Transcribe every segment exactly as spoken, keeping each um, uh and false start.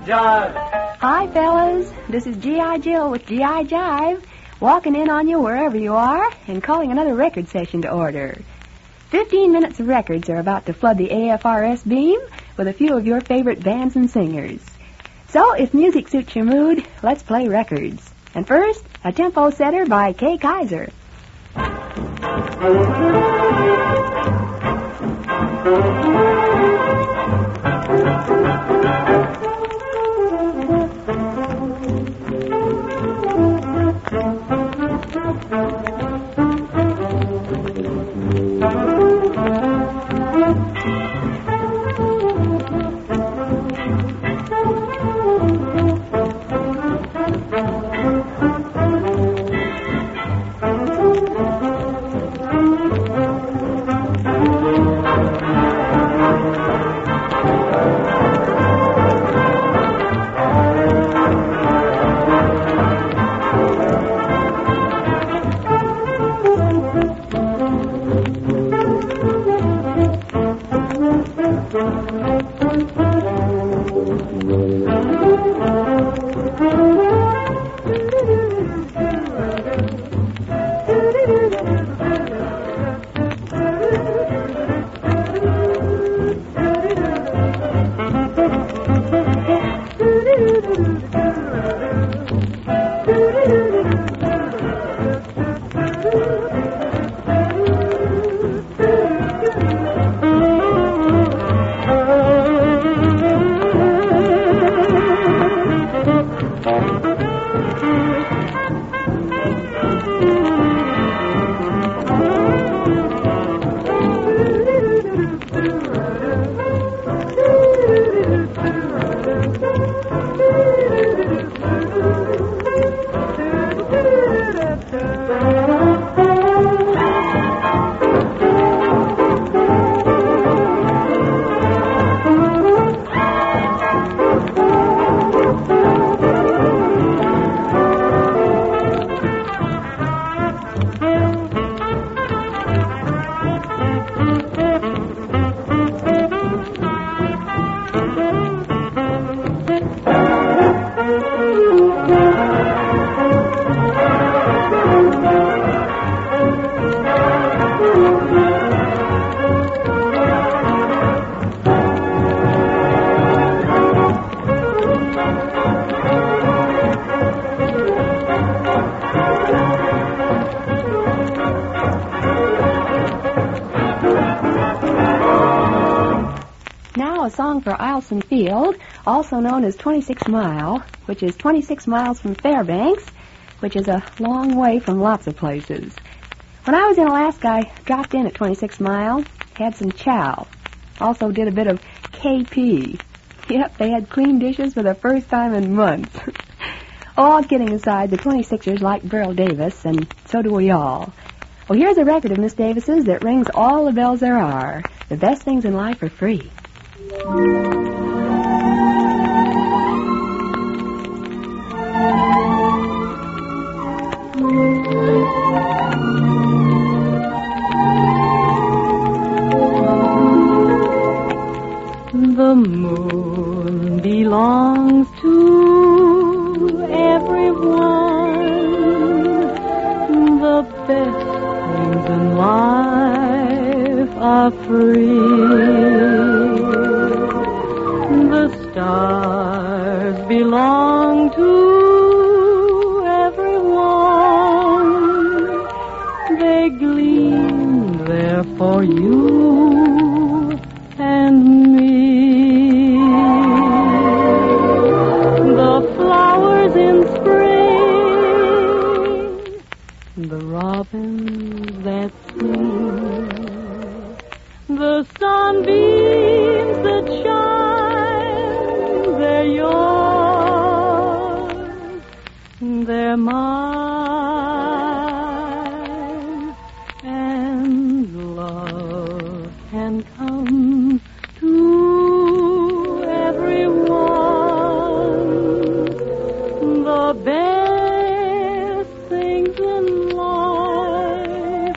Jive. Hi, fellas. This is G I. Jill with G I. Jive, walking in on you wherever you are and calling another record session to order. Fifteen minutes of records are about to flood the A F R S beam with a few of your favorite bands and singers. So, if music suits your mood, let's play records. And first, a tempo setter by Kay Kaiser. A song for Ilson Field, also known as twenty-six mile, which is twenty-six miles from Fairbanks, which is a long way from lots of places. When I was in Alaska, I dropped in at twenty-six mile, had some chow, also did a bit of K P. Yep, they had clean dishes for the first time in months. All kidding aside, the twenty-sixers like Burl Davis, and so do we all. Well, here's a record of Miss Davis's that rings all the bells there are. The best things in life are free. The moon belongs to everyone. The best things in life are free. The stars belong to everyone. They gleam there for you and me. The flowers in spring, the robins that sing, the sunbeams that shine, they're yours, they're mine, and love can come to everyone. The best things in life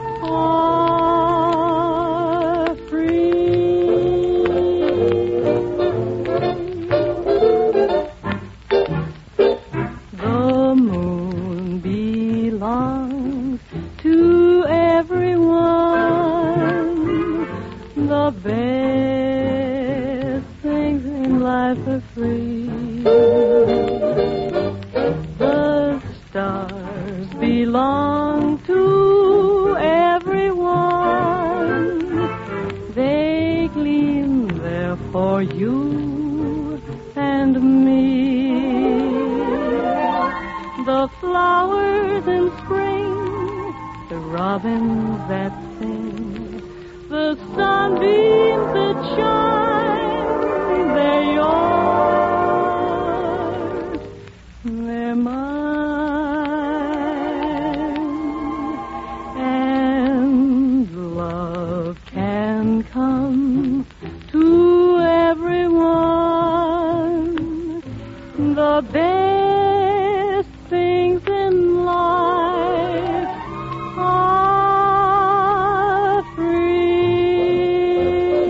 are free. the flowers in spring, the robins that sing, the sunbeams that shine, they're yours, they're mine, and love can come to everyone. The best things in life are free.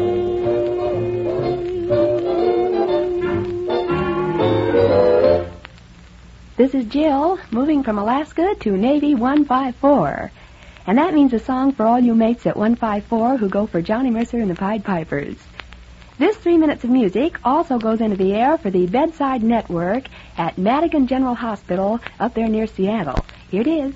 This is Jill, moving from Alaska to Navy one five four. And that means a song for all you mates at one five four who go for Johnny Mercer and the Pied Pipers. This three minutes of music also goes into the air for the Bedside Network at Madigan General Hospital up there near Seattle. Here it is.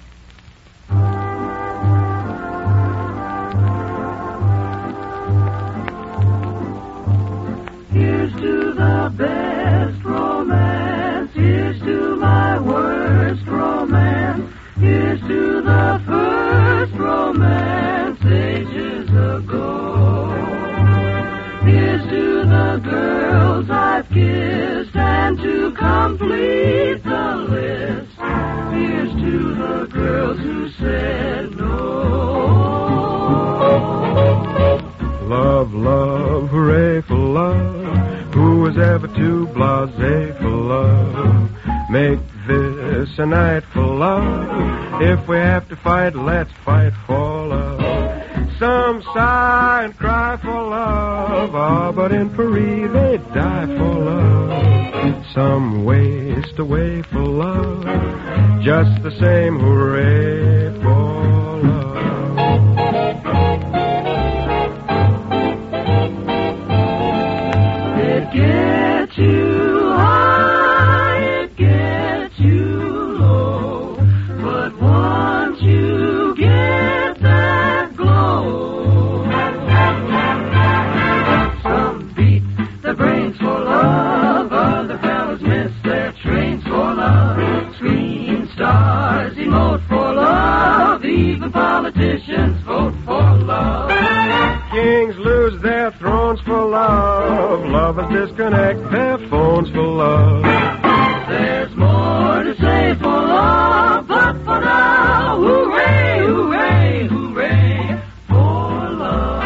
Here's to the best romance. Here's to my worst romance. Here's to the first romance ages ago. Here's to the girls I've kissed, and to complete the list, here's to the girls who said no. Love, love, hooray for love. Who was ever too blasé for love? Make this a night for love. If we have to fight, let's fight for love. Some sigh and cry for love, ah, but in Paris they die for love. Some waste away for love, just the same, hooray for love. It gets you high, it gets you low, but once you get that glow, some beat their brains for love, other fellas miss their trains for love, screen stars emote for love, even politicians vote for love. Kings lose their thrones for love. Lovers disconnect their phones for love. There's more to say for love, but for now, hooray, hooray, hooray for love.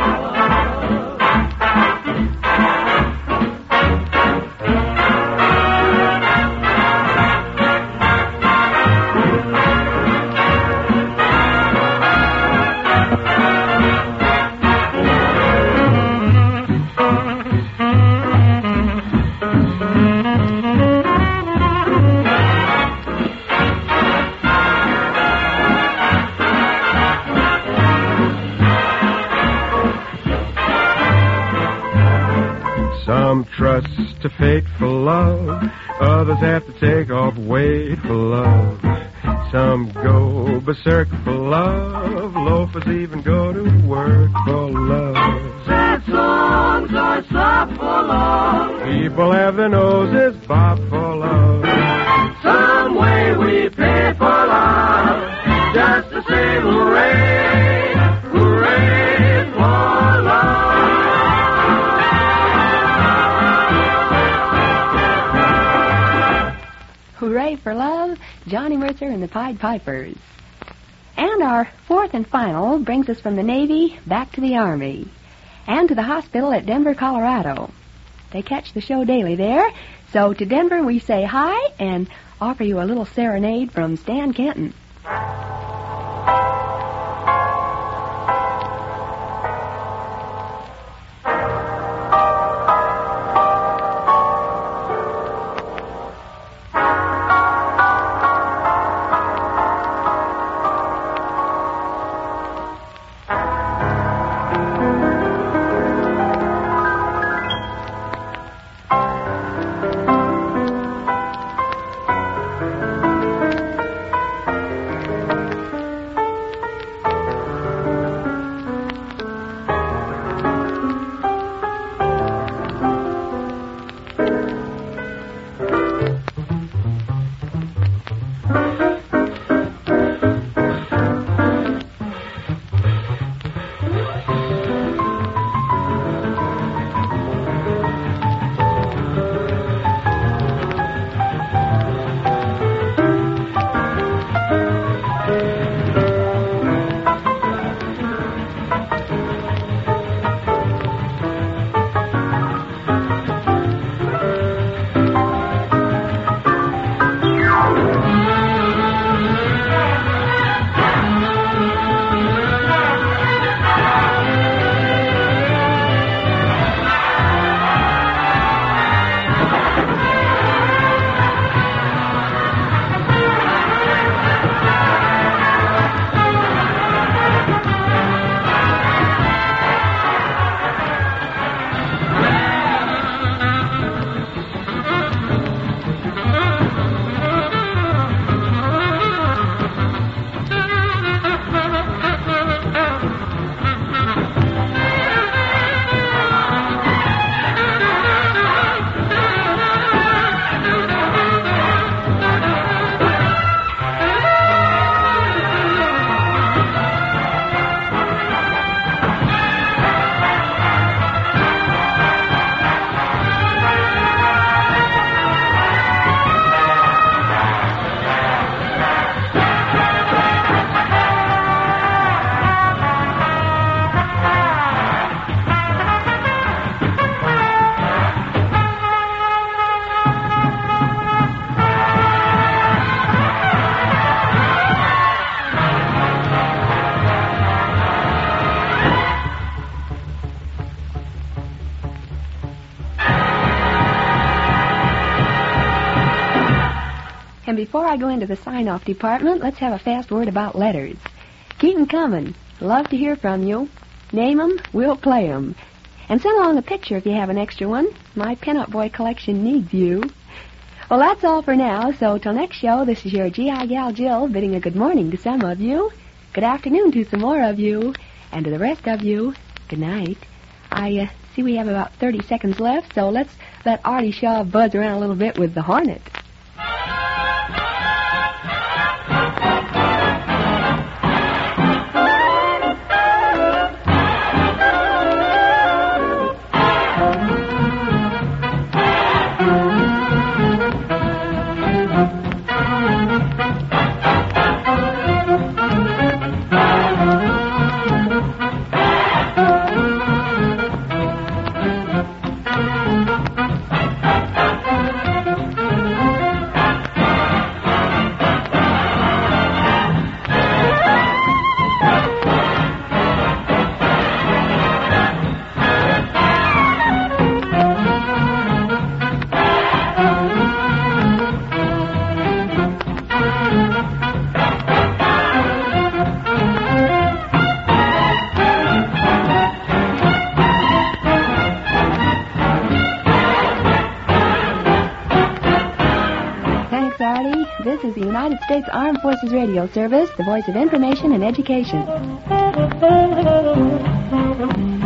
Some trust to fate for love. Others have to take off weight for love. Some go berserk for love. Loafers even go to work for love. Sad songs are soft for love. People have their noses bobbed for love. Some way we pay for love. Just the same, hooray, hooray for love. Hooray for love, Johnny Mercer and the Pied Pipers. And our fourth and final brings us from the Navy back to the Army and to the hospital at Denver, Colorado. They catch the show daily there. So to Denver we say hi and offer you a little serenade from Stan Kenton. And before I go into the sign-off department, let's have a fast word about letters. Keep 'em coming. Love to hear from you. Name 'em, we'll play 'em. And send along a picture if you have an extra one. My Pin-Up Boy collection needs you. Well, that's all for now, so till next show, this is your G I Gal Jill bidding a good morning to some of you, good afternoon to some more of you, and to the rest of you, good night. I uh, see we have about thirty seconds left, so let's let Artie Shaw buzz around a little bit with the Hornet. This is the United States Armed Forces Radio Service, the voice of information and education.